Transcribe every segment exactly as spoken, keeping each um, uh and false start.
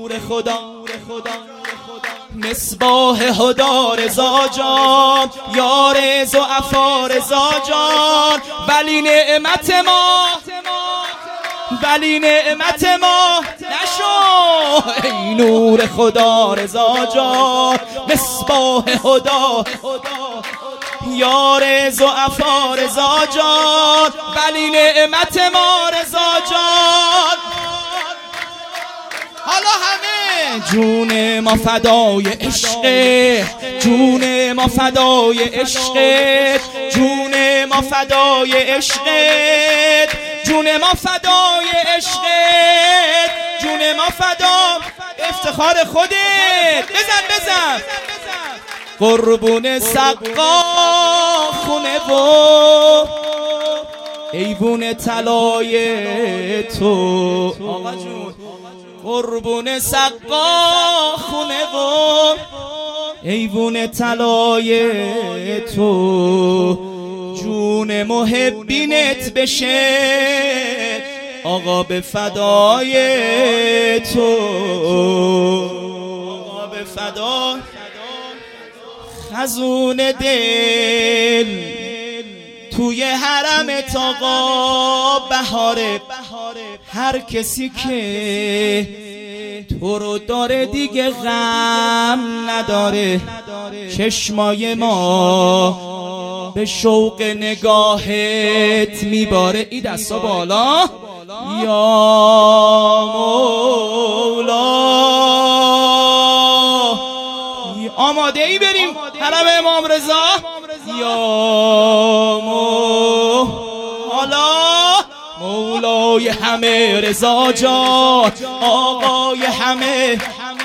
نور خدا مصباح هدا رضا جان، یا ضعفا رضا جان. ولی نعمت ما ولی نعمت ما نشو ای نور خدا رضا جان، مصباح هدا یار ضعفا رضا جان. ولی نعمت ما رضا جان. حالا همه جون ما فدای عشق، جون ما فدای عشق، جون ما فدای عشق، جون ما فدای عشق، جون ما فدا. افتخار خودت بزن بزن. قربون سقا خونه و ایوون طلای تو آقا جون. قربون سقا خونه و ایوون طلای تو، جون محبینت بشه آقا به فدای تو، آقا به فدا. خزون دل توی حرم آقا بهاره، هر کسی که تو رو داره دیگه غم نداره. چشمای ما به شوق نگاهت میباره. ای دستا بالا. یا مولا آماده ای بریم حرم امام رضا. یا مولا مولای همه رضا جان، آقای همه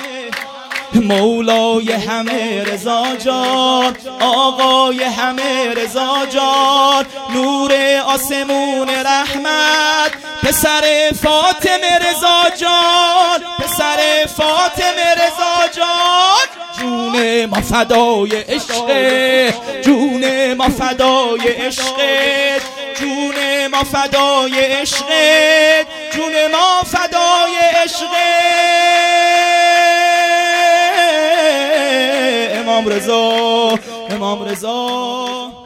مولای همه رضا جان، آقای همه رضا جان. نور آسمون رحمت پسر فاطمه رضا جان، پسر فاطمه رضا جان. جون ما فدای عشق، جون ما فدای عشق، جون ما فدای عشق، جون ما فدای عشق. امام رضا امام رضا